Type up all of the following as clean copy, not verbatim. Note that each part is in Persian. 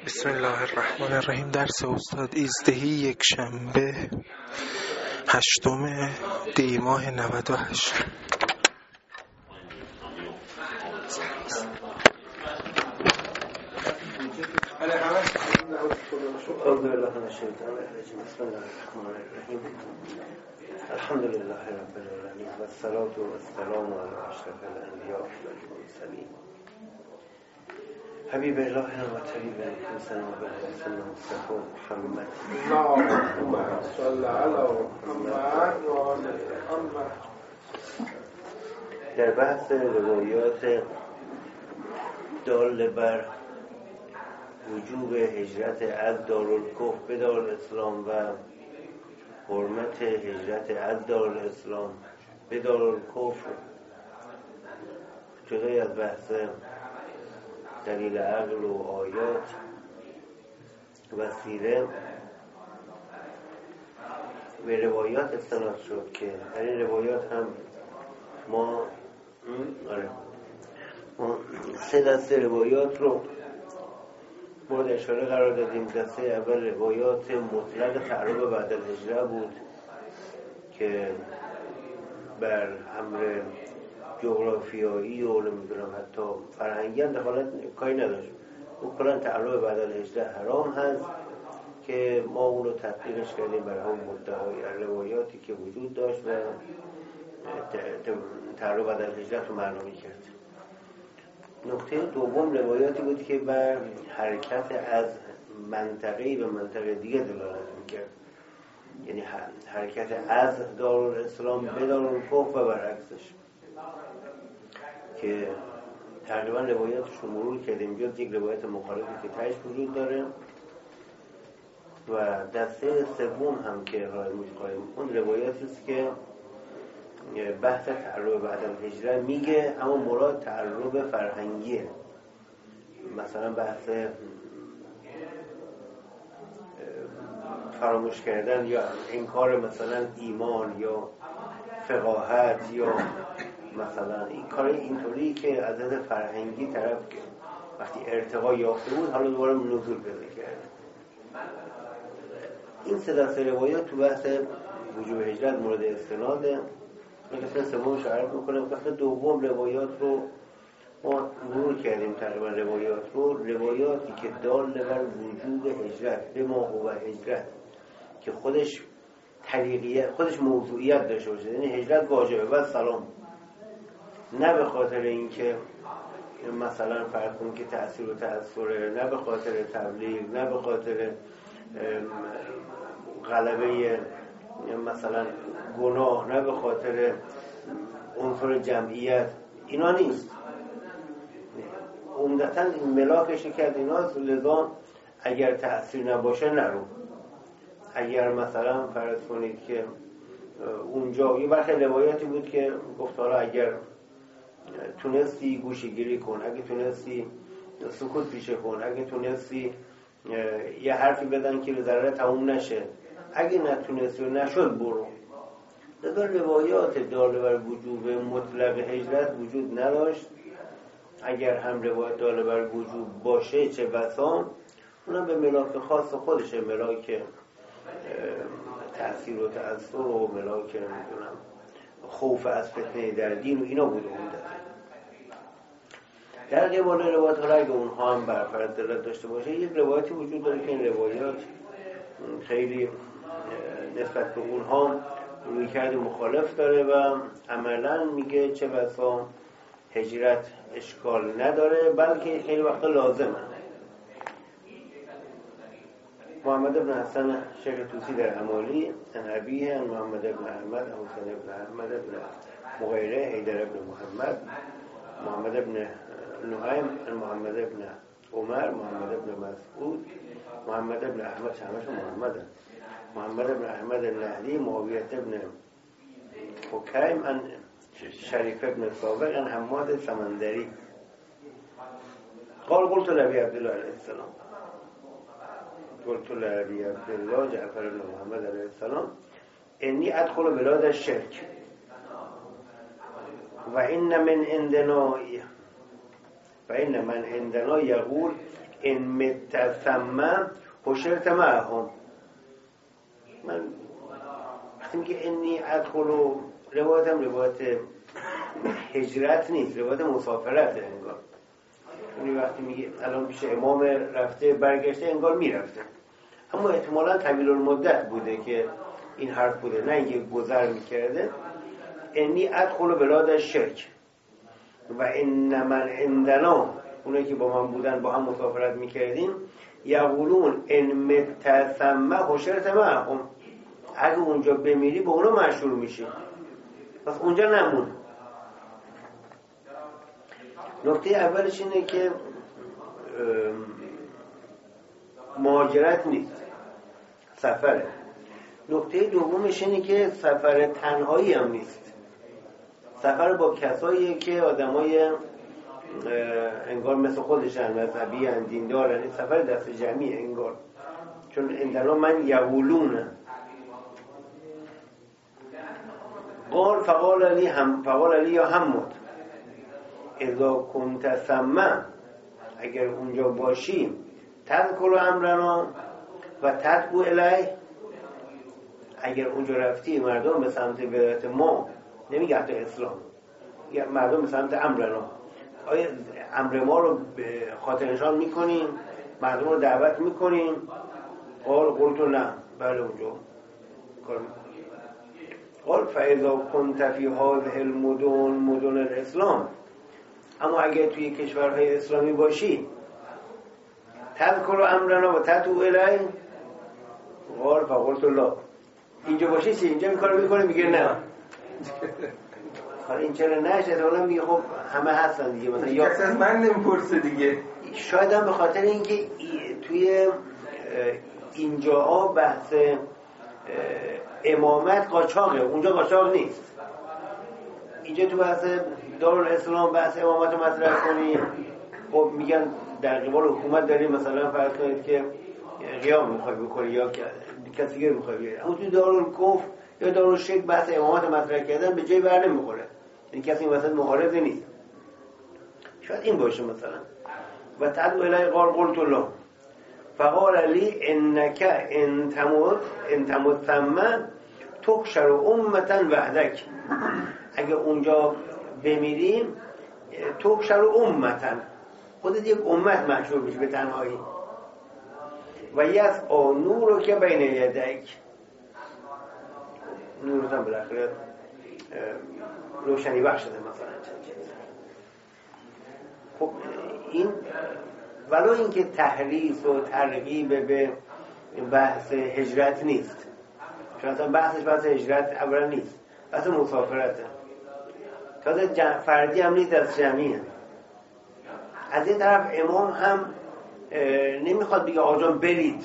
بسم الله الرحمن الرحیم. درس استاد ایزدهی یک شنبه 8 دی ماه 98. الحمد لله رب العالمین و الصلاة و السلام علی اشرف الانبیاء والمرسلین حبیب الله و طبیب انفسنا و حسن مصطفی محمد اللهم صل علی محمد و آل محمد. در بحث روایات دال بر وجوب هجرت از دارالکفر به دارالاسلام و حرمت هجرت از دارالاسلام به دارالکفر، جدای از بحث دلیل عقل و آیات و سیره، به روایات استناد شد که در این روایات هم ما سه دسته روایات رو مورد اشاره قرار دادیم. دسته اول روایات مطلق تعرب بعد الهجره بود که بر امر جغرافیایی و نمیدونم حتی فرهنگی هم دخالت کاری نداشت. اون کلان تعرب بعد الهجره حرام هست که ما اون رو تطبیقش کردیم بر هم مدعای روایاتی که وجود داشت و تعرب بعد الهجره رو معنی کرد. نکته دوم روایاتی بود که بر حرکت از منطقه‌ای به منطقه دیگه دلالت می‌کرد، یعنی حرکت از دارالاسلام به دارالکفر و برعکسش، که تقریبا روایاتش رو مرور کردیم. بیاد یک روایت مخالفی که تهش وجود داره و دسته سوم هم که ارائه می‌کنیم اون روایاتی است که بحث تعرب بعد الهجره میگه، اما مراد تعرب فرهنگیه. مثلا بحث فراموش کردن یا انکار مثلا ایمان یا فقاهت یا مثلا این کار اینطوری که از نظر فرهنگی طرف که وقتی ارتقا یافته بود حالا دوباره نزول پیدا کرد. این سه دسته روایات تو بحث وجوب هجرت مورد استناده. قسمت سومش رو عرض می‌کنم. قسمت دوم روایات رو ما مرور کردیم تقریبا. روایاتی که دال بر وجوب هجرت به ما هو هجرت، که خودش طریقیت، خودش موضوعیت داشته باشه، یعنی هجرت واجبه و سلام، نه به خاطر اینکه مثلا فرض کنیم که تأثیر و تأثیره، نه به خاطر تبلیغ، نه به خاطر غلبه مثلا گناه، نه به خاطر عنصر جمعیت. اینا نیست. عمدتاً این ملاکش کرد ایناست. لذا اگر تأثیر نباشه نرو. اگر مثلا فرض کنید که اونجا یه برخی روایاتی بود که گفت حالا اگر تونستی گوشه‌گیری کن، اگه تونستی سکوت پیشه کن، اگه تونستی یه حرفی بدن که ضرر تموم نشه، اگه نتونستی و نشد برو. لذا روایات دال بر وجوب مطلق هجرت وجود نداشت. اگر هم روایت دال بر وجوب باشه چه بسا اونم به ملاک خاص خودشه، ملاک تأثیر و تأثیر و ملاک نمیدونم خوف از فتنه در دین و اینا بوده بوده. در قبال روایت حالا اگه اونها هم برفرض دلالت داشته باشه، یک روایتی وجود داره که این روایات خیلی نسبت به اونها رویکرد مخالف داره و عملاً میگه چه بسا هجرت اشکال نداره بلکه خیلی وقتا لازمه. محمد بن حسن شیخ توسی در امالی ان ابیه محمد بن احمد حسین بن احمد بن مغیره حیدر بن محمد بن نعیم محمد بن عمر محمد بن مسعود محمد بن احمد شامش محمد بن احمد النهدی معاویه بن حکیم ان شریف بن سابق ان حماد سمندری قلت لأبي عبد الله علیه السلام قلت لأبي عبد الله جعفر بن محمد علیه السلام انی ادخل بلاد الشرک و این من عندنا یقول ان متثمم حشرت معهم. من وقتی میگه انی ادخل، روایتم روایت هجرت نیست، روایت مسافرته انگار. یعنی وقتی میگه الان پیش امام رفته برگشته انگار میرفته، اما احتمالا طویل المدت بوده که این حرف بوده، نه اینکه گذر میکرده. انی ادخل بلاد الشرک و ان من عندنا، اونایی که با من بودن با هم مسافرت میکردیم، یقولون ان متثم حشرت معهم، اگه اونجا بمیری به اونا مشهور میشی، پس اونجا نمون. نکته اولش اینه که مهاجرت نیست، سفره. نکته دومش اینه که سفر تنهایی هم نیست، سفر با کساییه که آدمای انگار مثل خودشن، مذهبی ان، دیندارن. سفر دست جمعی انگار، چون اندلا من یقولونه. فقال علی یا حمد اذا کنت ثم، اگر اونجا باشی، تذکر امرنا و تدعو الیه، اگر اونجا رفتی مردم به سمت ولایت ما، نمیگه حتی اسلام، مردم به سمت امرنا، آیا امر ما رو به خاطر نشان میکنیم، مردم رو دعوت میکنیم؟ قلت نه، بله اونجا کار میکنیم. قال فاذا كنت في هذه المدن مدن الاسلام، اما اگر توی کشورهای اسلامی باشی، تذکر امرنا و تدعو الیه. قال فقلت لا، اینجا باشی چی؟ اینجا این کارو میکنه؟ میگه نه. حالا این چرا نشه؟ اولا میگه خب همه هستن دیگه، مثلا یا کسی از من نمیپرسه دیگه. شاید هم به خاطر اینکه توی اینجاها بحث امامت قاچاقه، اونجا قاچاق نیست. اینجا تو بحث دارالاسلام بحث امامت رو مطرح کنی، خب میگن در قبال حکومت داریم، مثلا فرض کنید که قیام میخوای بکنی یا کسی دیگه میخوای بیاری، اما تو دارالکفر یا دارالشرک بحث امامت مطرح کردن به جای بر نمیخوره، این کسی این وسط معارض نیست. شاید این باشه مثلا. و تدعو الیه قال قلت الله فقال علی انک ان تمت ثم تحشر امه وحدک، اگه اونجا بمیریم تحشر امه، خودت یک امت محشور میشه به تنهایی. و یسعی نور که بین یدیک، نورت هم بالاخره روشنی بخش شده مثلا چند چیز. خب این ولو اینکه تحریص و ترغیب به بحث هجرت نیست، چون اصلا بحث هجرت اولا نیست، بحث مسافرته، تازه فردی هم نیست، از جمعیه. از این طرف امام هم نمیخواد بگه آجان برید،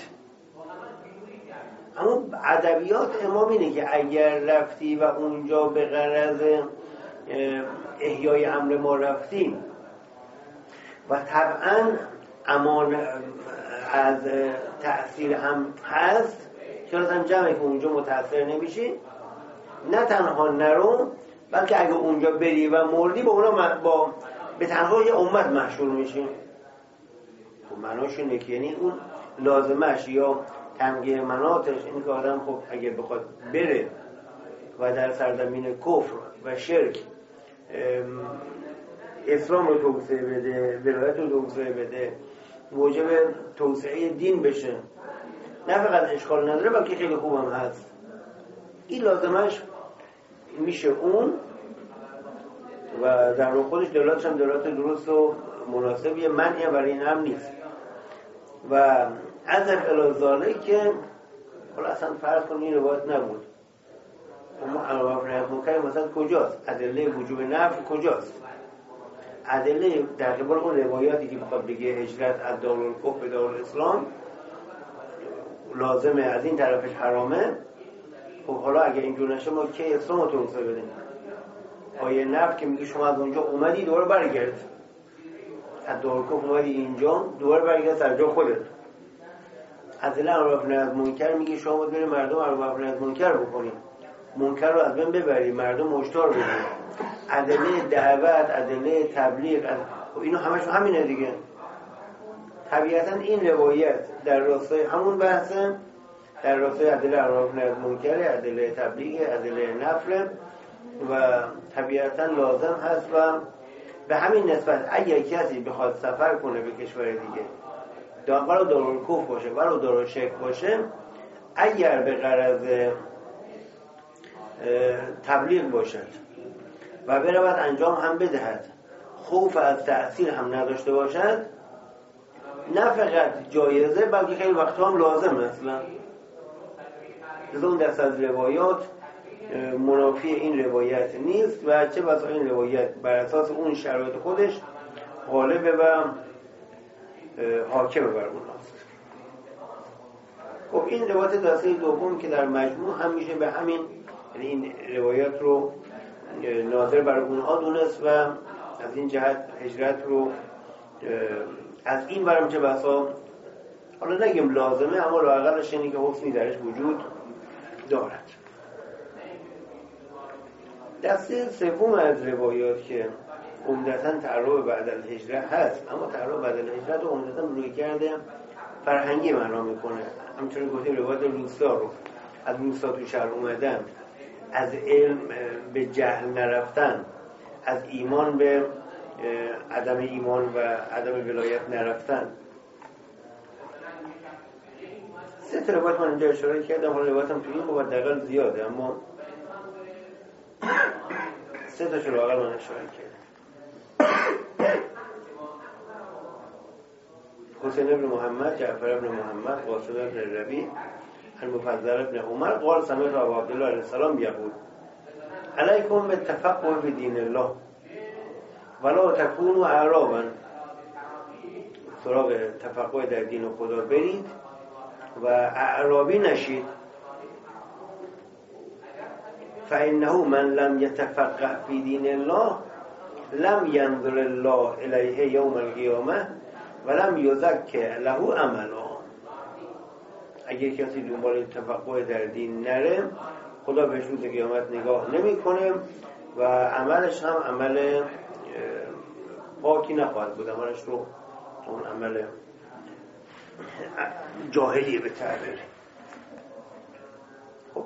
اما ادبیات امام اینه که اگر رفتی و اونجا به غرض احیای امر ما رفتیم و طبعا امان از تأثیر هم هست، چرا هم جمعی که اونجا متأثر نمیشی، نه تنها نرو، بلکه اگه اونجا بری و مردی با اونا به تنها یه امت محشور میشی. خب معناش اینه که یعنی اون لازمش یا تمگیر مناتش این که آدم خب اگه بخواد بره و در سرزمین کفر و شرک اسلام رو توسعه بده، ولایت رو توسعه بده، موجب توسعه دین بشه، نه فقط اشکال نداره بلکه خیلی خوبم هست، این لازمش میشه اون. و در رو خودش دلالتش هم دلالت درست و مناسبیه، منعی برای این هم نیست. و از الازاله که حالا اصلا فرض کنیم این روایت نبود، اما انواع نهی منکر مثلا کجاست؟ ادله وجوب نفی کجاست؟ ادله در قبال اون روایاتی که بخواد بگه هجرت از دارالکفر به دارالاسلام لازمه، از این طرفش حرامه. خب حالا اگه اینجور نشه ما که اسلام رو توسعه بدیم؟ آیه نفی که میگه شما از اونجا اومدی دوباره برگرد، از دارالکفر اومدی اینجا دوباره برگرد سر جا خودت. ادله انواع نهی منکر میگه شما باید برید مردم انواع نهی منکر بکنید، منکر رو از بین ببرید، مردم هشدار بدید. ادله دعوت، ادله تبلیغ، اینو همشون همینه دیگه. طبیعتا این روایت در راستای همون بحثه، در راستای ادله امر بالمعروف منکر، ادله تبلیغ، ادله نفل و طبیعتا لازم هست و به همین نسبت اگر کسی بخواد سفر کنه به کشور دیگه ولو دارالکفر باشه ولو دارالشرک باشه، اگر به غرض تبلیغ باشد و برود انجام هم بدهد، خوف از تأثیر هم نداشته باشد، نه فقط جایزه بلکه خیلی وقتا هم لازم اصلا. از اون دست از روایات منافی این روایت نیست و چه بسا این روایت بر اساس اون شرایط خودش غالبه و حاکمه بر اوناست. خب این روایت دسته دوم که در مجموع هم میشه به همین، یعنی این روایت رو ناظر بر اونها دونست و از این جهت هجرت رو از این برم چه بسا حالا نگیم لازمه، اما لااقلش اینی که حسنی درش وجود دارد. دسته سوم از روایات که عمدتاً تعرض بعد از هجرت هست، اما تعرض بعد از هجرت رو عمدتاً روی کرده فرهنگی معنا میکنه. همچنین گفتیم روایت روستا رو از روستا تو شهر اومدن، از علم به جهل نرفتن، از ایمان به عدم ایمان و عدم ولایت نرفتن. سه تا روایت من اینجا اشاره کردم، حالا روایتم توی این بود دقیقا زیاده، اما سه تا شروع اقل من اشاره کردم. حسین ابن محمد، جعفر ابن محمد، قاسم ابن ربیع، المفضل ابن عمر قال سمعت ابا عبدالله علیه السلام یقول علیکم بالتفقه فی دین الله ولا تکونوا اعرابا. سراغ تفقه در دین خدا برید و اعرابی نشید. فانه من لم یتفقه فی دین الله لم ینظر الله الیه یوم القیامه ولم یزکه له عملا. اگر کسی دنبال تفقه در دین نره، خدا بهش روز قیامت نگاه نمیکنه و عملش هم عمل پاکی نخواهد بود، عملش رو اون عمل جاهلیه به تعبیر. خب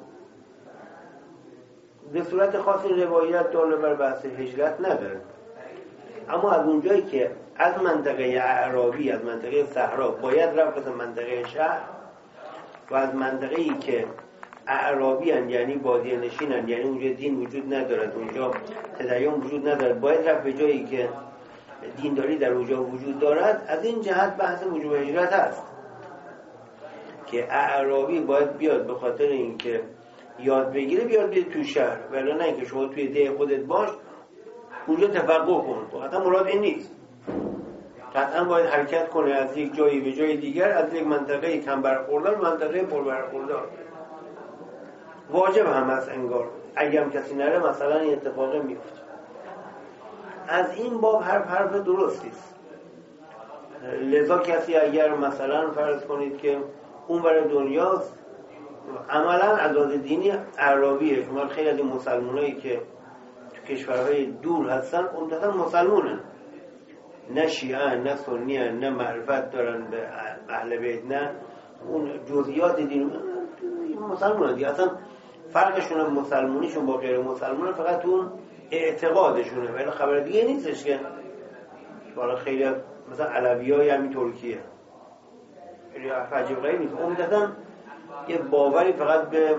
به صورت خاص این روایت داله بر بحث هجرت نداره، اما از اونجایی که از منطقه اعرابی، از منطقه صحرا باید رفت به منطقه شهر و از منطقه‌ای که اعرابی هن یعنی بادیه نشین هن، یعنی اونجا دین وجود ندارد، اونجا تدین وجود ندارد، باید رفت به جایی که دینداری در اونجا وجود دارد. از این جهت بحث وجوب هجرت هست که اعرابی باید بیاد به خاطر اینکه یاد بگیره، بیاد تو شهر، ولی نه اینکه شما توی ده خودت باش اونجا تفقه کن. قطعا مراد این نیست. قطعا باید حرکت کنه از یک جایی به جای دیگر، از یک منطقه کم برخوردار به منطقه پر برخوردار. واجب هم هست انگار، اگه هم کسی نره مثلا این اتفاق میفته. از این باب حرف درستی است. لذا کسی اگر مثلا فرض کنید که اون برای دنیاست، عملا عداد دینی اعرابیه. شما خیلی از این مسلمانایی که تو کشورهای دور هستن عمدتاً مسلمانن، نه شیعه نه سنی نه معرفت دارن به اهل بیت، نه اون جزئیات دین، مسلمانن دیگه. اصلا فرقشون مسلمانیشون با غیر مسلمان فقط اون اعتقادشونه، ولی خبر دیگه نیستش که حالا خیلی مثلا علویای همین ترکیه خیلی عجیب غریب نیست. عمدتاً یه باوری فقط به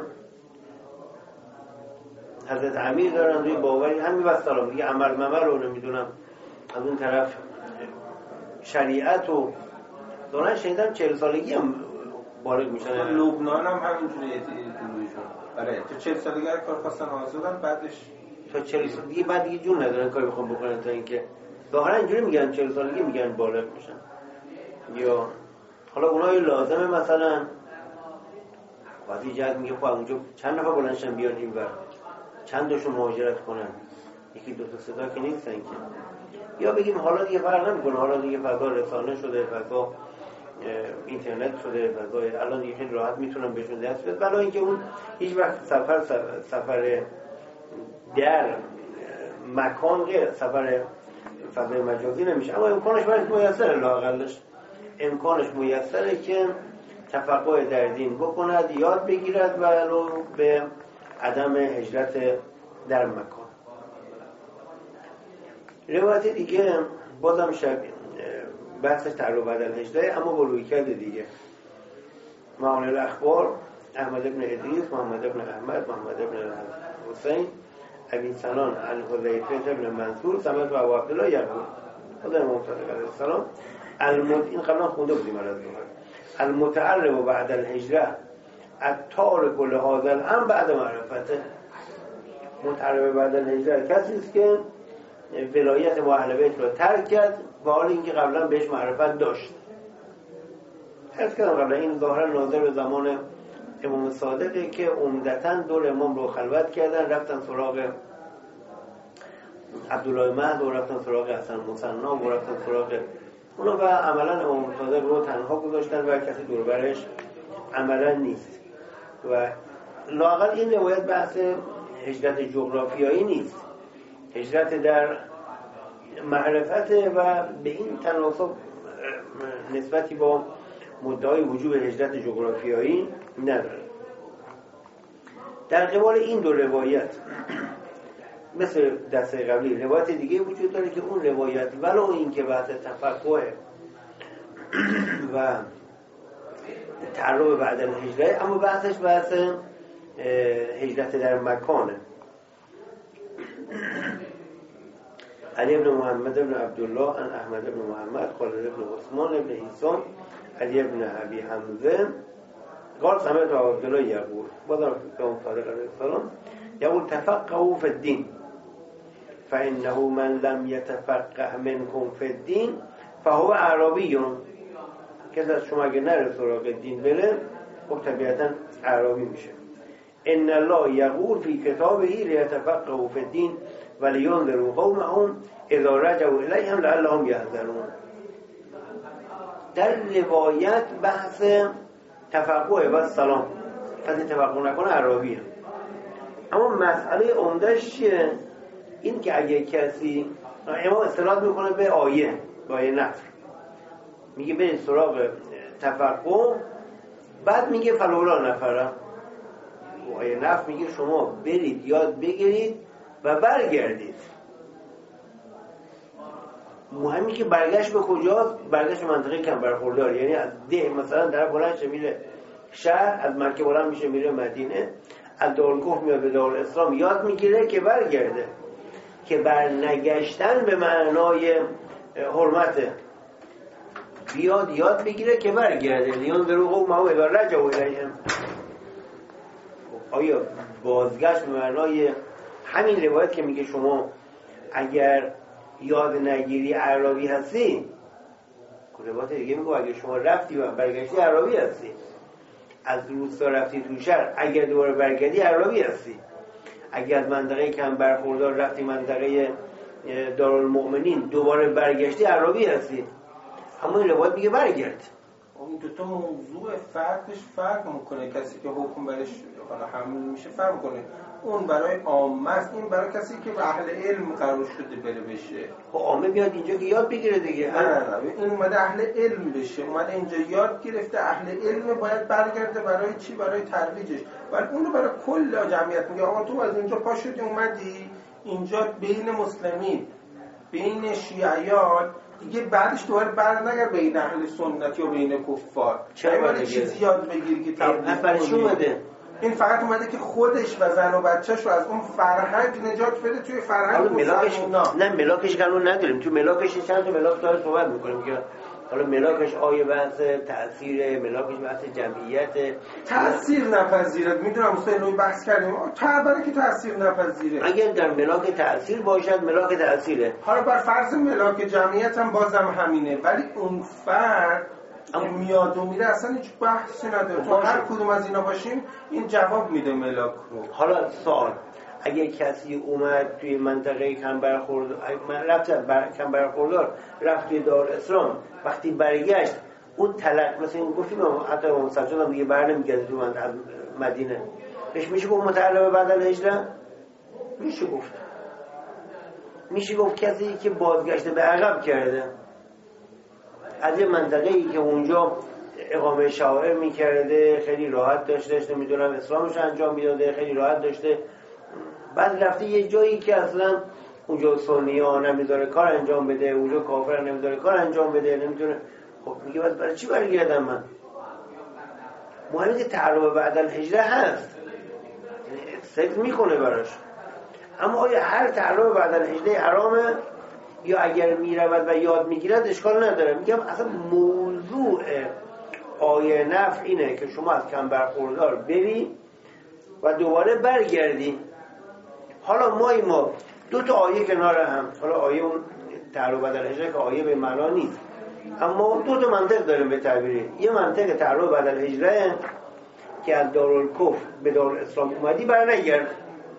حضرت امیر دارن، روی باوری همین وسلام دیگه، عمل ممل رو نمیدونم. از اون طرف شریعت و دارن شنیدم 40 سالگی هم وارد میشن. لبنان هم همینجوری درویشون. آره تو 40 سالگی کار خواستن آزادن، بعدش تا 40 سالگی بعد دیگه جون ندارن کاری بخوام بکنن، تا اینکه واقعا اینجوری میگن 40 سالگی میگن بالغ میشن. یا حالا اونای لازمه مثلا وقتی جهت میگه خب اونجا چند نفر بلندشن بیان اینور، چند تاشون مهاجرت کنن، یکی دو تا صدا که نیستن که. یا بگیم حالا دیگه فرق نمیکنه، حالا دیگه فضا رسانه شده، فضا اینترنت شده، فضای الان دیگه خیلی راحت میتونن بهشون دست بده، ولی اینکه اون هیچ وقت سفر در مکان غیر سفر فضای مجازی نمیشه، اما امکانش برای میسره لااقلش. امکانش میسره که تفقه در دین بکند، یاد بگیرد ولو به عدم هجرت در مکان. روایت دیگه بازم بحثش تعرض بعد الهجره، اما با رویکرد دیگه. معانی الاخبار احمد ابن ادریس، محمد ابن احمد، محمد ابن حسین، ابی سنان عن حذیفه ابن منصور سمعت ابو عبدالله یقول خدا امام صادق علیه السلام این قبلا خونده بودیم المتعرب بعد الهجره التارک لهذا الامر بعد معرفته. متعرب بعد الهجره کسی است که ولایت با اهل بیت رو ترک کرد با حال اینکه قبلا بهش معرفت داشت. حرف کردم قبلا این ظاهرا ناظر به زمان امام صادقه که عمدتاً دور امام رو خلوت کردن، رفتن سراغ عبدالله مهد و رفتن سراغ حسن مصنا و رفتن سراغ اونا و عملا امام صادق رو تنها گذاشتن و کسی دور برش عملا نیست. و لااقل این روایت بحث هجرت جغرافیایی نیست، هجرت در معرفت و به این تناسب نسبتی با مدعای وجوب هجرت جغرافیایی نداره. در قبال این دو روایت مثل دسته قبلی روایت دیگه وجود داره که اون روایت ولو این که بحث تفقه و تعرض بعد الهجره، اما بحثش بحث هجرت در مکانه. علی ابن محمد ابن عبدالله عن احمد ابن محمد خالد ابن عثمان ابن حسام علی ابن ابی حمزه قال سمعت ابو عبدالله یقول بازم امام صادق علیه السلام یقول تفقهوا فی الدین فانه من لم یتفقه منکم فی الدین فهو اعرابی. کسی از شما اگه نره سراغ دین بره خب طبیعتا اعرابی میشه. ان الله یقول فی کتابه لیتفقهوا فی الدین ولینذروا قومهم اذا رجعوا الیهم لعلهم یحذرون. در روایت بحث تفقه و سلام کسی تفقه نکنه عربیه، اما مسئله عمده‌اش چیه؟ این که اگه کسی امام استناد میکنه به آیه نفر میگه برید سراغ تفقه، بعد میگه فلولا نفره. آیه نفر میگه شما برید یاد بگیرید و برگردید. مهمی که برگشت به کجاست؟ برگشت به منطقه کم برخوردار، یعنی از ده مثلا در بلند میره شهر، از مکه بلند میشه میره مدینه، از دارالکفر میاد به دارالاسلام یاد میگیره که برگرده، که برنگشتن به معنای حرمته، بیاد یاد بگیره که برگرده. لیون درو قوم او اذا رجعوا الیهم. آیا بازگشت به معنای همین روایت که میگه شما اگر یاد نگیری اعرابی هستی، روایت دیگه میگه اگر شما رفتی و برگشتی اعرابی هستی، از روستا رفتی تو شهر اگر دوباره برگردی اعرابی هستی، اگر از منطقه کم برخوردار رفتی منطقه دارالمؤمنین دوباره برگشتی اعرابی هستی. اما این روایت میگه برگرد. اون دو تا موضوع فرقش فرق میکنه. کسی که حکم برش حالا حمل میشه فرق میکنه. اون برای عامه است، این برای کسی که به اهل علم قرار شده بره بشه. خب عامه بیاد اینجا که یاد بگیره دیگه. نه این اومده اهل علم بشه، اومده اینجا یاد گرفته، اهل علم باید برگرده برای چی؟ برای ترویجش. ولی اونو برای کل جمعیت میگه آقا تو از اینجا پا شدی اومدی اینجا بین مسلمین بین شیعیان دیگه بعدش دوباره برنگرد بین اهل سنت یا بین کفار. چرا چیزی یاد بگیری که تبلیغ اومده؟ این فقط اومده که خودش و زن و بچه‌ش رو از اون فرهنگ نجات بده. توی فرهنگ ملاکش نه ملاکش قانون نداریم. تو ملاکش چند تا ملاک داره صحبت می‌کنیم که حالا ملاکش آیه بحث تأثیر، ملاکش بحث جمعیت، تأثیر نپذیره. میدونم حسین روی بحث کردیم برای که تأثیر نپذیره. اگر در ملاک تأثیر باشد ملاک تأثیره. حالا بر فرض ملاک جمعیت هم بازم همینه، ولی اون فرد میاد و میره اصلا هیچ بحثی نداره. تو هر کدوم از اینا باشیم این جواب میده ملاک رو. حالا سوال، اگه کسی اومد توی منطقه کم برخوردار رفت توی دارالاسلام، وقتی برگشت اون طلق مثلا این گفتیم حتی امام سجاد هم دیگه برنمیگرده تو از مدینه، بهش میشه گفت متعرب بعد الهجره؟ میشه گفت کسی که بازگشته به عقب کرده. از یه منطقه‌ای که اونجا اقامه شعائر میکرده، خیلی راحت داشته نمیدونم اسلامش انجام میداده، خیلی راحت داشته، بعد رفته یه جایی که اصلا اونجا سنی ها نمیذاره کار انجام بده، اونجا کافر نمیذاره کار انجام بده، نمیتونه. خب میگه بعد برای چی برگردم من؟ مهم که تعلق بعد الهجره هست، فکر میکنه براش. اما آیا هر تعلق بعد الهجره حرامه؟ یا اگر میرود و یاد میگیرد اشکال نداره؟ میگم اصلا موضوع آیه نفع اینه که شما از کم برخوردار بری و دوباره برگردی. حالا ما دو تا آیه کنار هم، حالا آیه اون تعلق بعد الهجره که آیه به معنا نیست، اما دو تا منطق داریم به تعبیری. یه منطق تعلق بعد الهجره که از دارالکفر به دارالاسلام اومدی برنگرد.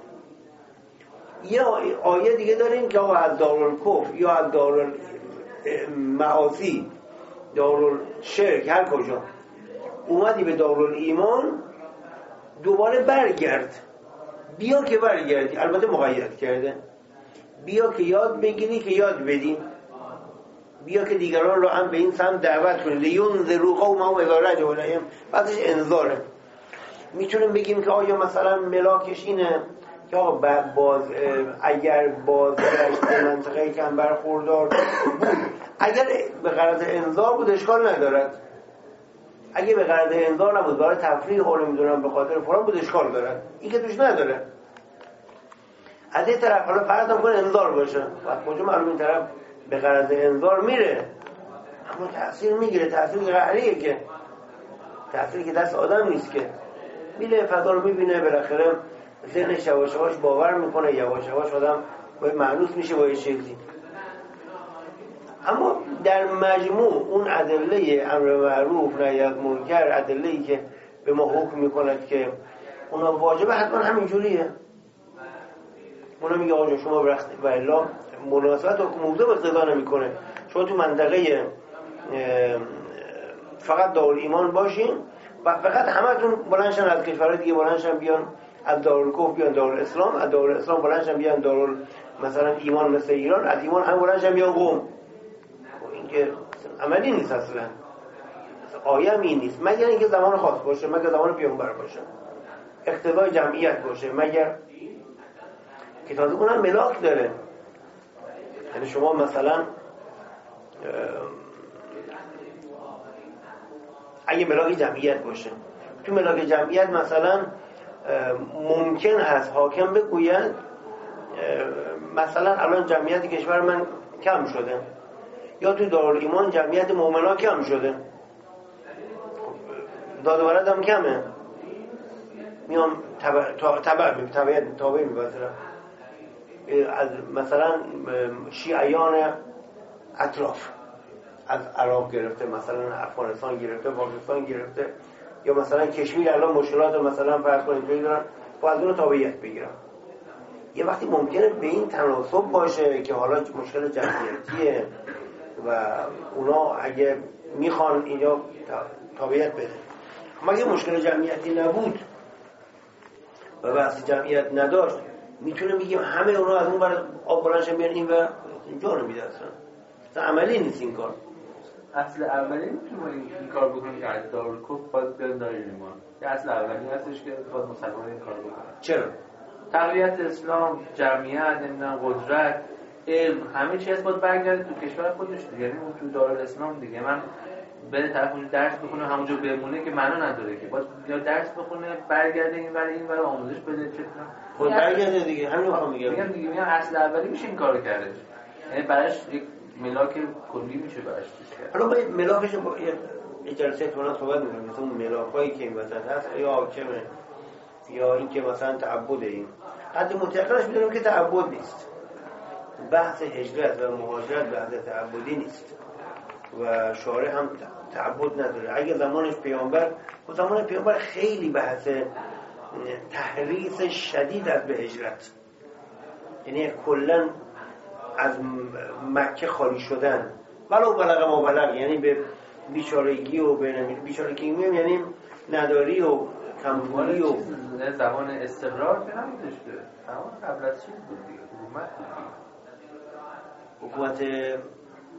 یه آیه دیگه داریم که از دارالکفر یا از دارالمعاصی، دارالشرک، هر کجا اومدی به دارالایمان دوباره برگرد. بیا که برگردی، البته مقید کرده، بیا که یاد بگیری که یاد بدی، بیا که دیگران رو هم به این سمت دعوت کنی. لینذروا قومهم اذا رجعوا الیهم، بعدش انذاره. میتونیم بگیم که آیا مثلا ملاکش اینه که اگر بازگشت به منطقه کم برخوردار بود، اگر به غرض انذار بود اشکال ندارد، اگه به غرض انذار نبود برای تفریح و نمیدونم به خاطر فلان بود اشکال دارد، این که توش نداره. از این طرف حالا فرض کنه انذار باشه، وقت کجا معلوم این طرف به غرض انذار میره، اما تأثیر میگیره، تأثیر قهریه، که تأثیری که دست آدم نیست، که میره فضا رو میبینه، بالاخره ذهنش یواش یواش باور میکنه، یواش یواش آدم باید مانوس میشه با یه چیزی. اما در مجموع اون ادله امر معروف نهی از منکر، ادله‌ای که به ما حکم میکند که اونا واجبه، حتما همینجوریه. اونا میگه آقا شما و الا مناسبت حکم موضوع با اقتضا نمیکنه، شما تو منطقه فقط دارالایمان باشین و فقط همتون بلندشن از کشورهای دیگه بلندشن بیان از دارالکفر بیان دارالاسلام، از دارالاسلام بلندشن بیان مثلا ایمان مثل ایران، از ایمان هم بلندشن بیان قم. این که عملی نیست اصلا، آیه هم این نیست، مگر اینکه زمان خاص باشه، مگر زمان پیامبر باشه، اقتضای جمعیت باشه، مگر که تازه اونم ملاک داره. یعنی شما مثلا اگه ملاک جمعیت باشه، تو ملاک جمعیت مثلا ممکن هست حاکم بگوید مثلا الان جمعیت کشور من کم شده، یا تو دارالایمان جمعیت مؤمنا کم شده، داد و ولد هم کمه، میام تابع میبازرم از مثلا شیعیان اطراف، از عراق گرفته، مثلا افغانستان گرفته، پاکستان گرفته، یا مثلا کشمیر الان مشکلات مثلا فرض کنید توی دارن، با از اون تابعیت بگیرم. یه وقتی ممکنه به این تناسب باشه که حالا مشکل جمعیتیه و اونا اگه میخوان اینجا تابعیت بده، اما اگه مشکل جمعیتی نبود و بحث جمعیت نداشت، میتونه بگیم همه اونا از اون بر آب بلندشن بیان این و اینجا رو میده. اصلا عملی نیست این کار. اصل اولی میتونه این کار بکنه که از دارالکفر باید بیان دارالایمان، یه اصل اولی هستش که باید مسلمان این کار بکنه. چرا؟ تقویت اسلام، جمعیت، نمیدونم قدرت، علم، همه چیز باید برگرده تو کشور خودش دیگه. یعنی اون تو دارالاسلام دیگه من بره طرف اونجا درس بخونه همونجا بمونه که معنا نداره، که باید یا درس بخونه برگرده این ور آموزش بده، چه خود برگرده دیگه. همین رو میگم میگم اصل اولی میشه این کارو کرده، یعنی براش یک ملاک کلی میشه براش کرد. حالا باید ملاکش با یه جلسه تو صحبت می‌کنیم، مثلا اون ملاکایی که این وسط هست یا حاکمه یا این که مثلا تعبد، این حد مطلقش می‌دونم که تعبد نیست، بحث هجرت و مهاجرت بحث تعبدی نیست و شارع هم تعبد نداره. اگه زمانش پیامبر و زمان پیامبر خیلی بحث تحریص شدید از به هجرت، یعنی کلا از مکه خالی شدن ولو بلغ ما بلغ، یعنی به بیچارگی و بیچارگی یعنی نداری و کمبودی و زمان استقرار که نمیداشته، زمان قبل از چیز بود دیگه، حکومت حکومت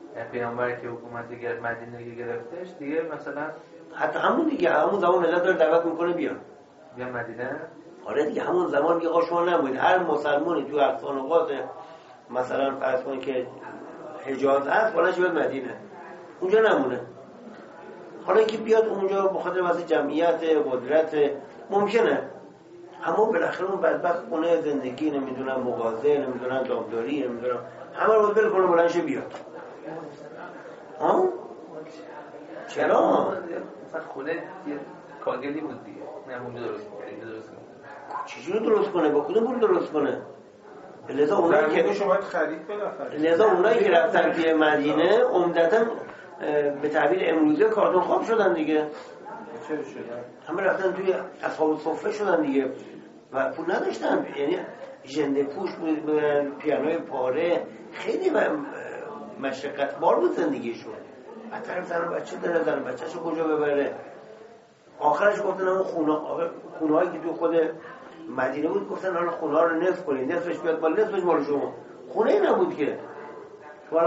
پیامبر که حکومت مدینه گرفتش دیگه مثلا حتی همون دیگه همون زمان ملت داره دعوت میکنه بیا مدینه. آره دیگه همون زمان میگه آقا شما نمونید هر مسلمانی تو اقصانقاط مثلا فرض کنید که حجاز هست بالاش بیاد مدینه اونجا نمونه. حالا اینکه بیاد اونجا بخاطر واسه جمعیت قدرت ممکنه، اما بالاخره اون بدبخت خونه زندگی نمیدونم مغازه نمیدونم دامداری نمیدونم همه رو ول کنه بلندش بیاد. ها چرا مثلا خونه یه کاگلی بود دیگه نه اونجا درست کنه چجوری درست کنه با کدوم پول درست کنه؟ لذا اونایی که شما خرید بالاخره لذا اونایی که رفتن توی مدینه عمدتاً به تعبیر امروزی کارتون خواب شدن دیگه. چرا شدن؟ همه رفتن توی اصحاب الصفه شدن دیگه و پول نداشتن، یعنی ژنده پوش بودن، پیانوی پاره، خیلی مشقت بار بود زندگیشون. از طرف زن و بچه داره، زن و بچه‌شو کجا ببره؟ آخرش گفتن اون خونه‌هایی که تو خود مدینه بود گفتن حالا خونه‌ها رو نصف کنید، نصفش بیاد مال نصفش مال شما. خونه ای نبود که حالا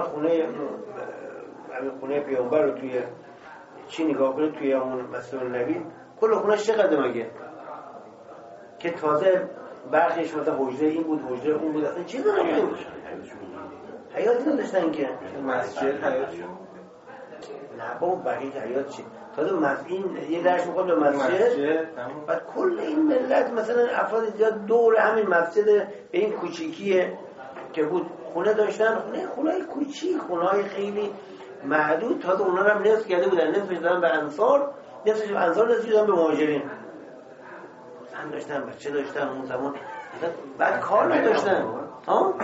خونه پیامبر رو توی چی نگاه کنید توی اون مسجد نبی کل خونه‌اش چقدر مگه که تازه برخیش مثلا حجره این بود حجره اون بود، اصلا چیزی نبود، حیاتی نداشتن که مسجد حیاتشون نه بابا بقیه حیات چی تازه این یه درش میخواد به مسجد بعد کل این ملت مثلا افراد زیاد دور همین مسجد به این کوچیکیه که بود خونه داشتن، خونه‌های کوچیک، خونه‌های خیلی محدود، تازه اونا رو هم نصف کرده بودن، نصفش دادن به انصار، نصفش به انصار، نصفش دادن به مهاجرین. زن داشتن، بچه داشتن اون زمان، بعد کار نداشتن. ها؟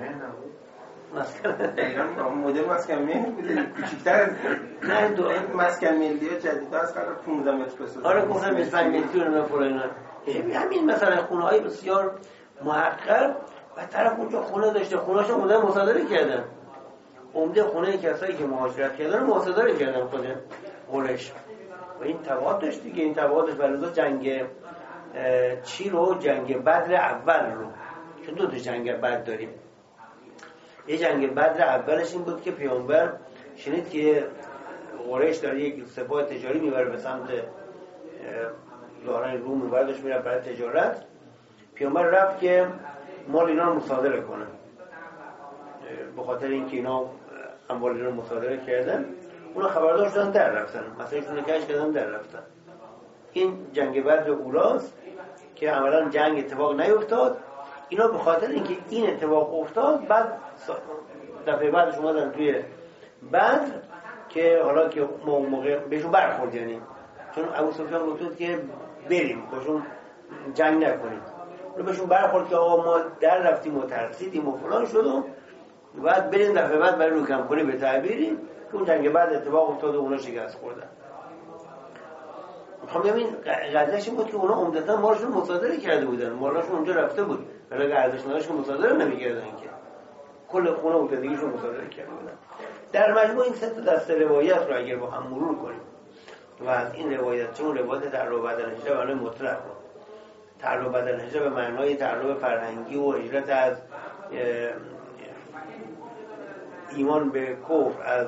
ایران مدل مسکن ملی بوده کوچیک‌تر نه دو مسکن ملی جدید است قرار 15 متر بسازه. آره گفتم مثلا متر رو فلان همین مثلا خونه‌های بسیار محقر و طرف اونجا خونه داشته، خونه‌اشو مدل مصادره کردن. عمده خونه کسایی که مهاجرت کردن مصادره کردن خود قریش و این تبعات داشت دیگه. این تبعاتش برای جنگ چی رو؟ جنگ بدر اول رو، چون دو تا جنگ بدر داریم. یه جنگ بدر اولش این بود که پیامبر شنید که قریش داره یک سپاه تجاری میبره به سمت دارن روم میبردش میره برای تجارت. پیامبر رفت که مال اینا رو مصادره کنه، به خاطر اینکه اینا اموال اینا رو مصادره کردن اونا خبردار شدن در رفتن، مثلا ایشون کش کردن در رفتن. این جنگ بدر اولاست که عملا جنگ اتفاق نیفتاد. اینا به خاطر اینکه این اتفاق افتاد بعد دفعه بعدش اومدن توی بدر که حالا که ما اون موقع بهشون برخورد، یعنی چون ابو سفیان گفت که بریم باشون جنگ نکنیم، رو بهشون برخورد که آقا ما در رفتیم و ترسیدیم و فلان شد و بعد بریم دفعه بعد برای رو کم کنی به تعبیری که اون جنگ بعد اتفاق افتاد و اونا شکست خوردن. میخوام بگم این قضیهش این بود که اونا عمدتاً مالشون مصادره کرده بودن، مالشون اونجا رفته بود، ولی اگه ارزش نداشت که مصادره نمی‌کردن که کل خونه و زندگیشون مصادره کرده بودن. در مجموع این سه تا دسته روایت رو اگر با هم مرور کنیم و از این روایت چون روایت تعلق بدن هجرت معنای مطلق بود، تعلق بدن هجرت به معنای تعلق فرهنگی و هجرت از ایمان به کفر، از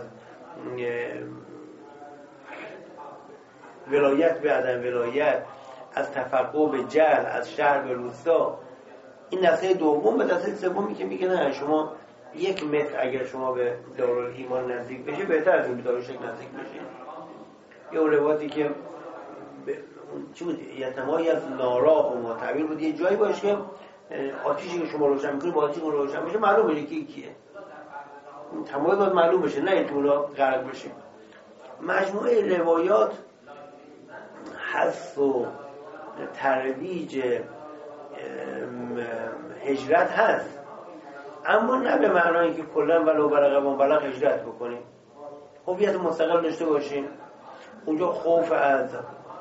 ولایت به عدم ولایت، از تفقه به جهل، از شهر به روستا، این دسته دوم. به دسته سومی که میگه نه شما 1 متر اگر شما به دارالایمان نزدیک بشه بهتر از این به دارالشرک نزدیک بشه. یه روایتی که چی بود؟ یتمایی از نارا و معتبر بود، یه جایی باشه که آتیشی که شما روشن میکنی با آتیش روشن بشه معلوم بشه که کیه، تمایل باید معلوم بشه، نه اینکه اونا غرق بشه. مجموعه روایات حث و ترویج هجرت هست، اما نه به معنای که کلا ولو بلغ و بلغ هجرت بکنیم، هویت مستقل داشته باشیم، اونجا خوف از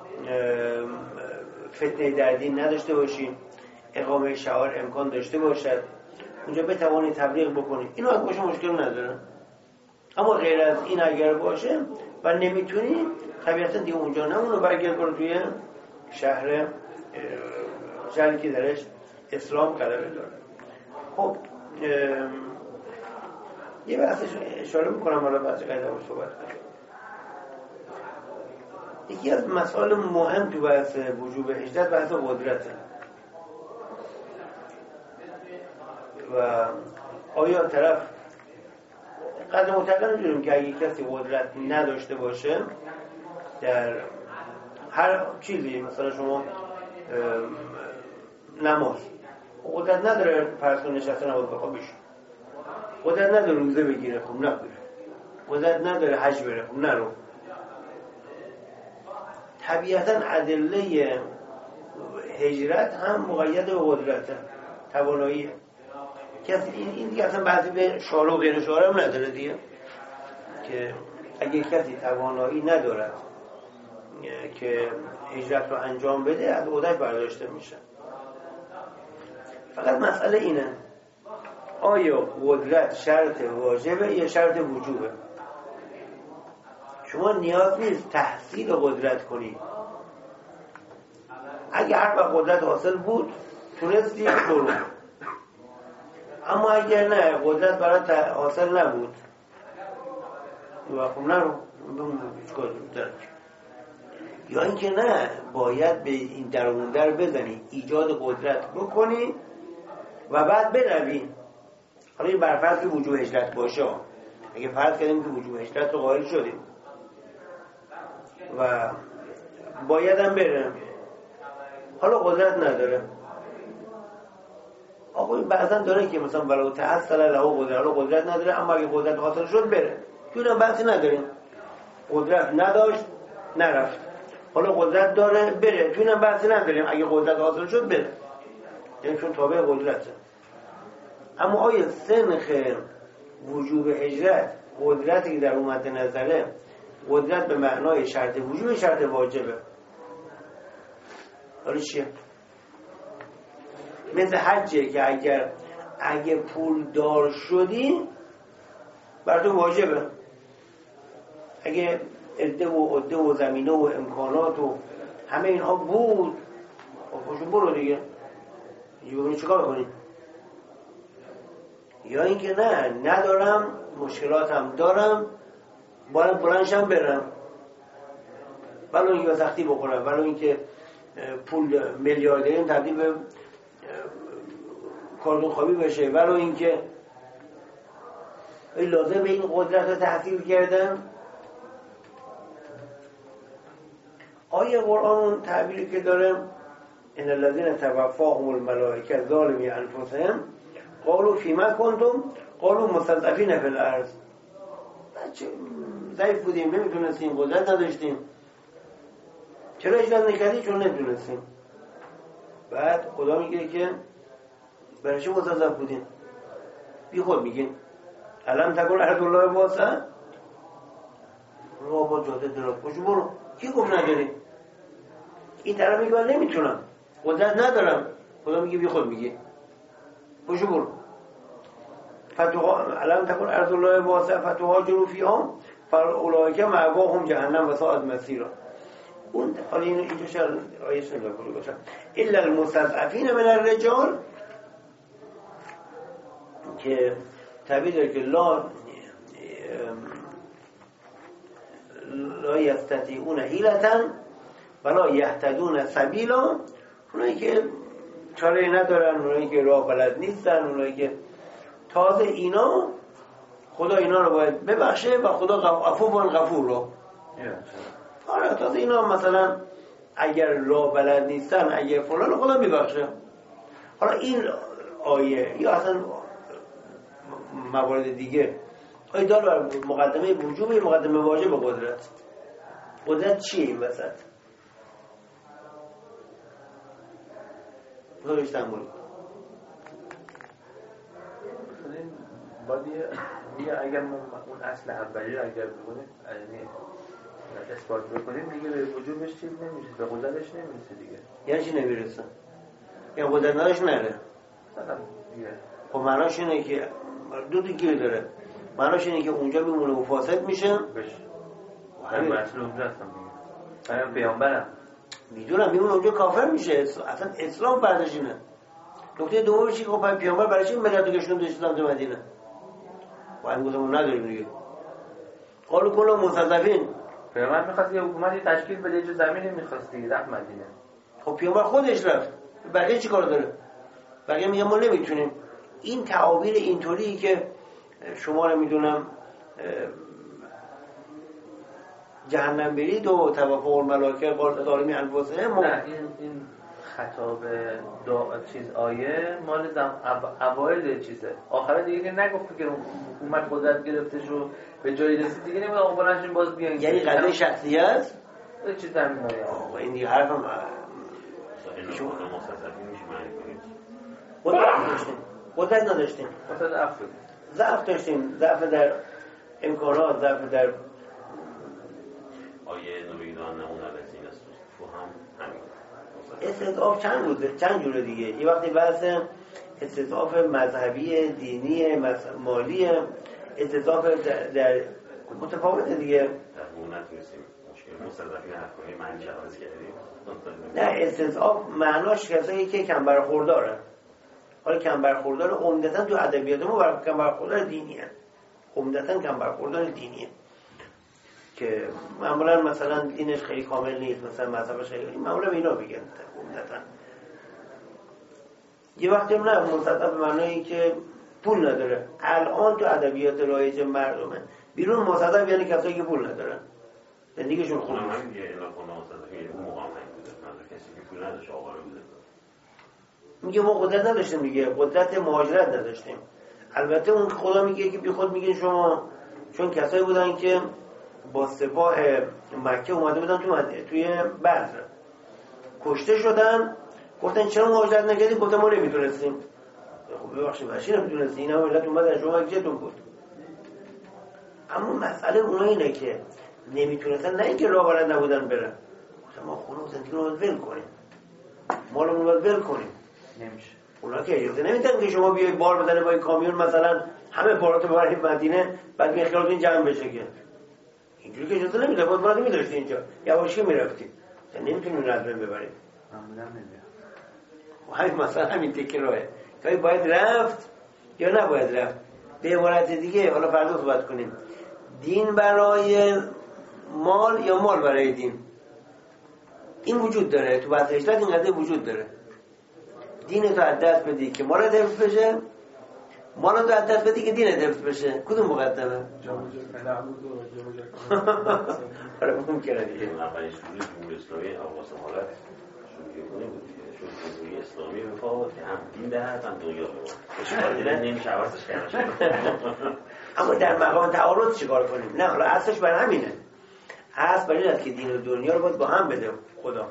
فتنه در دین نداشته باشیم، اقامه شعائر امکان داشته باشد، اونجا بتوانید تبلیغ بکنید، اینو از باشه مشکل نداره. اما غیر از این اگر باشه و نمیتونی طبیعتا دیگه اونجا نمونو، برگرد برو توی شهری که درش اسلام غلبه داره. خب یه بحثش اشاره میکنم حالا بعد قیدم رو صحبت کنم. یکی از مسائل مهم تو بحث وجوب هجرت بحث قدرته و آیا طرف قدر مطلقا می‌دونیم که اگه کسی قدرت نداشته باشه در هر چیزی، مثلا شما نماز قدرت نداره فرض کن نشسته نماز بخواه بشه، قدرت نداره روزه بگیره خب نبره، قدرت نداره حج بره خب نرو. طبیعتا ادله هجرت هم مقید به قدرته، تواناییه. کسی این دیگه اصلا بعضی به شارع و غیر شارع هم نداره دیگه، که اگه کسی توانایی ندارد که هجرت رو انجام بده از عهده‌اش برداشته میشه. فقط مسئله اینه آیا قدرت شرط واجبه یا شرط وجوبه؟ شما نیاز نیست تحصیل قدرت کنی. اگه هر وقت قدرت حاصل بود تونستی برو، اما اگر نه قدرت برات حاصل نبود و خب نرو یا اینکه نه باید به این درمون در بزنی ایجاد قدرت بکنی و بعد بروی. حالا این برفرض که وجوب هجرت باشه، اگه فرض کردیم که وجوب هجرت رو قائل شدیم و بایدم بره، حالا قدرت نداره. آقا بعضا داره که مثلا ولو تحصل له قدرت، حالا قدرت نداره اما اگه قدرت حاصل شد بره، که اونم بحثی نداریم. قدرت نداشت نرفت، حالا قدرت داره بره، که اونم بحثی نداریم. اگه قدرت حاصل شد بره، یعنی چون تابع قدرته. اما آیا سنخ وجوب هجرت قدرتی که در اومد نظره قدرت به معنای شرط وجوب شرط واجبه؟ حالا چیه؟ مثل حجه که اگه پول دار شدی بر تو واجبه. اگه عده و زمینه و امکانات و همه اینها بود خوشون برو دیگه، ببینی چیکار کنی. یا اینکه نه ندارم، مشکلاتم دارم، باید بلندشم برم، ولو اینکه سختی بخورم، ولو اینکه پول میلیاردریم تبدیل به کاردون خوابی بشه، ولو اینکه لازم به این قدرت رو تحصیل کردن. آیه قرآن اون تعبیری که داره ان الذين توفاهم الملائکه ظالمی انفسهم قالوا فیما کنتم قالوا مستضعفین فی الارض. بچه ضعیف بودیم، نمیتونستیم، قدرت نداشتیم. چرا اجازه نکردی؟ چون نمیتونستیم. بعد خدا میگه که برای چه مستضعف بودیم؟ بی خود میگین الان تقول ارض الله واسعه، رو با جاده دراز پاشو برو. کی گفت نداری؟ این طرف میگه من نمیتونم، قدرت ندارم. خدا میگه بی خود میگی پاشو برو. الان تقول ارض الله واسعه فتهاجروا فیها فاولئک مأواهم جهنم و ساءت مصیرا. اون حالا اینجا شاید آیه نگاه کنید باشه الا المستضعفین من الرجال، که تعبیر داره که لا یستطیعون حیلة ولا یهتدون سبیلا. اونایی که چاره ندارن، اونایی که راه بلد نیستن، اونایی که تازه اینا خدا اینا رو باید ببخشه و خدا عفو و غفور رو. آره تازه اینا مثلا اگر راه بلد نیستن، اگر فلان، خدا میبخشه. حالا این آیه یا اصلا موارد دیگه آیه داره مقدمه وجوب، مقدمه واجب قدرت. قدرت چیه این وسط؟ خودشتن بود دیگه اگر ما اون اصل اولی رو اگر بکنیم یعنی اثبات بکنیم دیگه به وجوبش چیز نمیشه، به قدرتش نمیرسه دیگه. یعنی چی نمیرسه؟ یعنی قدرت نداشت نره. خب معناش اینه که دو گیر داره. معناش اینه که اونجا میمونه و فاسد میشه بشه. همین اصل اونجا هستم دیگه. همین پیامبرم میدونم میمونه اونجا کافر میشه. اصلا اسلام برداشت اینه. نکته دومش که خب پیامبر برای چی ملت رو کشوند اسلام تو مدینه؟ باید گفتم نداریم دیگه. قالوا كلوا موظفین. پیامبر می‌خواست یه حکومتی تشکیل بده، یه زمینی می‌خواست دیگه، رفت مدینه. خب پیامبر خودش رفت، بقیه چی کار داره؟ بقیه میگن ما نمیتونیم. این تعابیر اینطوری که شما نمیدونم جهنم برید و توفق الملائکه قال ظالمی انفسهم. نه این خطاب چیز آیه مال اوایل چیزه، آخر دیگه که نگفت که حکومت قدرت گرفته شو به جایی رسید دیگه نمیگه آقا بلنشین باز بیاین، یعنی قضیه شخصیت یه چیز همین آیه. آقا این دیگه حرفم شما مستضعفین میشه معنی کنید. قدرت نداشتیم، ضعف داشتیم، ضعف در امکانات، ضعف در آیه نوریدان اون الذین استضعفوا هم همین استضعاف چند جوره دیگه. یه وقتی بحث استضعاف مذهبی، دینی، مالی، استضعاف در متفاوته دیگه. در اون نتونستیم مشکل مستضعفین حرفای معنی شخص کردیم. نه استضعاف معناش کسایی که کم برخوردارن. حالا کم برخوردار عمدتاً تو ادبیات ما کم برخوردار دینیه، عمدتاً کم برخوردار دینیه که معمولا مثلا دینش خیلی کامل نیست، مثلا مذهبش خیلی معمولا به اینا بگن عمدتاً. یه وقتی نه مستضعف به معنایی که پول نداره. الان تو ادبیات رایج مردمه بیرون مستضعف یعنی کسایی که پول ندارن، زندگیشون خوبه. اونم هم یه علاقه مستضعفین اون موقع هم بوده، مثلا کسی که پول نداشت آواره بوده. میگه ما قدرت نداشتیم دیگه، قدرت مهاجرت نداشتیم. البته اون خدا میگه که بی خود میگین شما، چون کسایی بودن که با سپاه مکه اومده بودن توی بدر کشته شدن، گفتن چرا مهاجرت نکردید؟ گفتن ما نمیتونستیم. خب ببخشید بچی نمیتونستیم، اینا ملت اومدن شما چتون بود. اما مسئله اونها اینه که نمیتونستن، نه اینکه راه بلد نبودن برن. گفتن ما خونه و زندگی رو باید ول کنیم، مالمون رو باید ول کنیم. نمیشه. اونا که اجازه نمیدن که شما بیای بار بزنه با این کامیون مثلا همه باراتو ببرید مدینه بعد میخیالتون جمع بشه که اینجوری که اجازه نمیده. باید باید میداشتی اینجا یواشکی میرفتی، نمیتونیم رزمه ببرید. معمولا نمیده. همین مثلا همین تکه راهه که باید رفت یا نباید رفت. به عبارت دیگه حالا فردا صحبت کنیم، دین برای مال یا مال برای دین. این وجود داره تو بحث هجرت، این قضیه وجود داره. دین تو از دست بدی که مال حفظ بشه، مال تو از دست بدی که دین حفظ بشه. کدوم مقدمه؟ آره ممکنه دیگه. اولین شروع جمهوری اسلامی آغاز حالت شروع بود دیگه. شروع جمهوری اسلامی میخواد که هم دین دهد هم دنیا ببرد. اشکال دیگه نمیشه عوضش کرد. اما در مقام تعارض چیکار کنیم؟ نه حالا اصلش بر همینه. اصل بر اینه که دین و دنیا رو باید با هم بده خدا.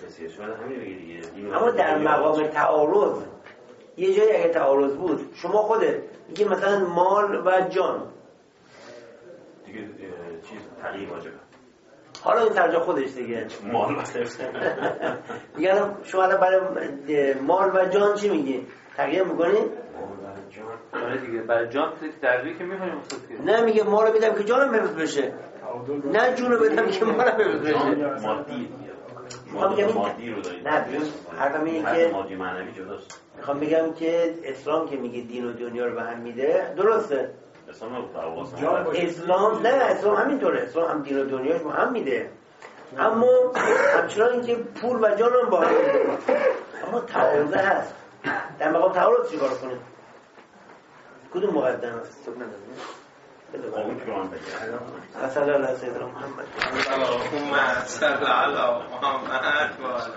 اما در مقام تعارض یه جایی اگه تعارض بود، شما خودت میگی مثلا مال و جان دیگه چیز تغییر واجبه. حالا این سرجا خودش دیگه مال و حفظ. دیگه شما الان برای مال و جان چی میگی؟ تغییر میکنی؟ مال و جان. آره دیگه برای جان تغییر که می‌کنیم اصلا. نه میگه مالو بدم که جانم حفظ بشه، نه جونو بدم که مالم حفظ بشه. مادی مادی رو دارید. نه حرفم اینه که مادی معنوی جداست. میخوام بگم که اسلام که میگه دین و دنیا رو به هم میده درسته. اسلام نه، اسلام همینطوره، اسلام هم دین و دنیاش با هم میده، اما همچنان اینکه پول و جان هم با هم میده. اما تعارض هست. در مقام تعارض چیکار کنیم؟ کدوم مقدمه است؟ اون که من بگم صلی الله علیه و محمد. اللهم صل علی محمد.